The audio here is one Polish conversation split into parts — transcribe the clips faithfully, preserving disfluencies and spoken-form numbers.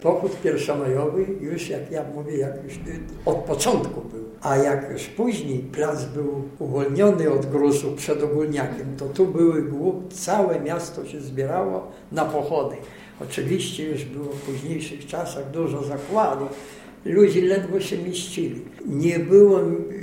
Pochód pierwszomajowy już, jak ja mówię, jak już od początku był. A jak już później plac był uwolniony od gruzu przed Ogólniakiem, to tu były głup, całe miasto się zbierało na pochody. Oczywiście już było w późniejszych czasach dużo zakładów, ludzie ledwo się mieścili. Nie było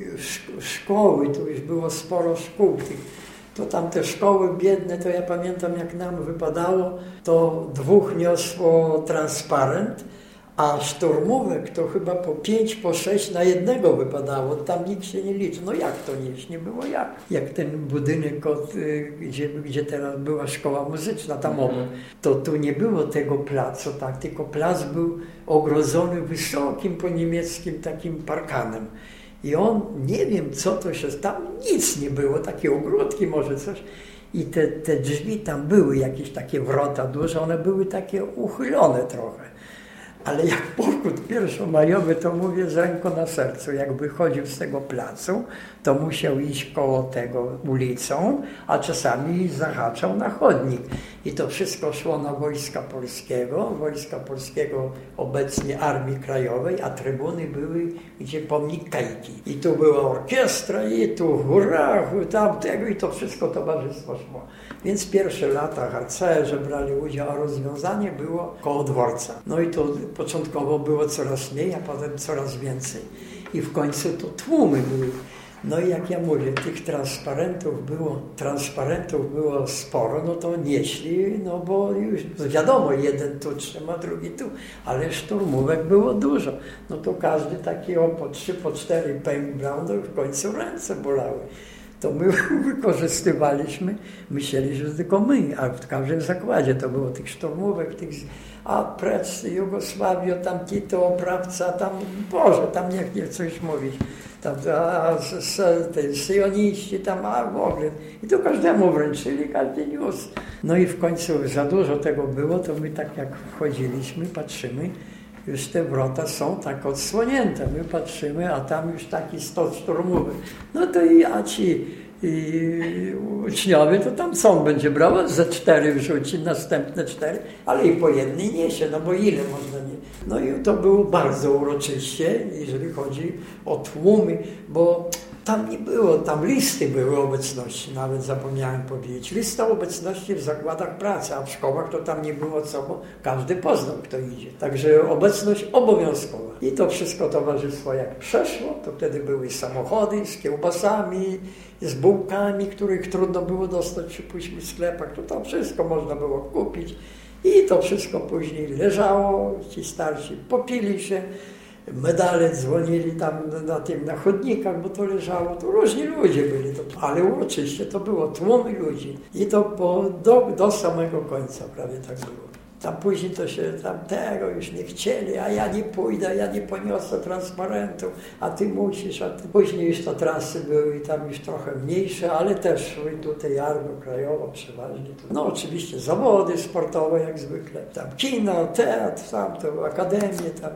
szkoły, tu już było sporo szkół. To tam te szkoły biedne, to ja pamiętam, jak nam wypadało, to dwóch niosło transparent, a szturmówek to chyba po pięć, po sześć na jednego wypadało, tam nikt się nie liczy. No jak to nieść? Nie było jak. Jak ten budynek, od, gdzie, gdzie teraz była szkoła muzyczna, tam obok, to tu nie było tego placu, tak, tylko plac był ogrodzony wysokim po niemieckim takim parkanem. I on, nie wiem co to się, tam nic nie było, takie ogródki może coś. I te, te drzwi tam były, jakieś takie wrota duże, one były takie uchylone trochę. Ale jak pochód pierwszomajowy, to mówię z ręką na sercu, jak wychodził z tego placu, to musiał iść koło tego ulicą, a czasami zahaczał na chodnik. I to wszystko szło na Wojska Polskiego, Wojska Polskiego obecnie Armii Krajowej, a trybuny były, gdzie pomnik Kajki. I tu była orkiestra, i tu hurra, tamtego, i to wszystko towarzystwo szło. Więc pierwsze lata harcerze brali udział, a rozwiązanie było koło dworca. No i to początkowo było coraz mniej, a potem coraz więcej. I w końcu to tłumy były. No i jak ja mówię, tych transparentów było, transparentów było sporo, no to nieśli, no bo już no wiadomo, jeden tu trzyma, drugi tu, ale szturmówek było dużo. No to każdy taki o po trzy, po cztery pęk brał, no w końcu ręce bolały. To my wykorzystywaliśmy, myśleli, że tylko my, a w każdym zakładzie to było tych szturmówek, tych, a precz Jugosławio, tam Tito, oprawca, tam, Boże, tam niech nie coś mówić, tam, a te syjoniści, tam, a w ogóle. I to każdemu wręczyli, każdy niósł. No i w końcu za dużo tego było, to my tak jak wchodziliśmy, patrzymy, już te wrota są tak odsłonięte. My patrzymy, a tam już taki stos szturmowy. No to i a ci i uczniowie, to tam co on będzie brał? Ze cztery wrzuci, następne cztery, ale i po jednej niesie, no bo ile można nie. No i to było bardzo uroczyście, jeżeli chodzi o tłumy, bo tam nie było, tam listy były obecności, nawet zapomniałem powiedzieć. Lista obecności w zakładach pracy, a w szkołach to tam nie było co, bo każdy poznał, kto idzie. Także obecność obowiązkowa. I to wszystko towarzystwo jak przeszło, to wtedy były samochody z kiełbasami, z bułkami, których trudno było dostać przy później w sklepach. To tam wszystko można było kupić. I to wszystko później leżało, ci starsi popili się, medale dzwonili tam na tym, na chodnikach, bo to leżało, to różni ludzie byli, to, ale uroczyście to było, tłumy ludzi i to po, do, do samego końca prawie tak było. Tam później to się tam tego już nie chcieli, a ja nie pójdę, ja nie poniosę transparentu, a ty musisz, a ty. Później już te trasy były i tam już trochę mniejsze, ale też szły tutaj Armia Krajowa przeważnie. No oczywiście zawody sportowe jak zwykle, tam kino, teatr, tam to akademie, tam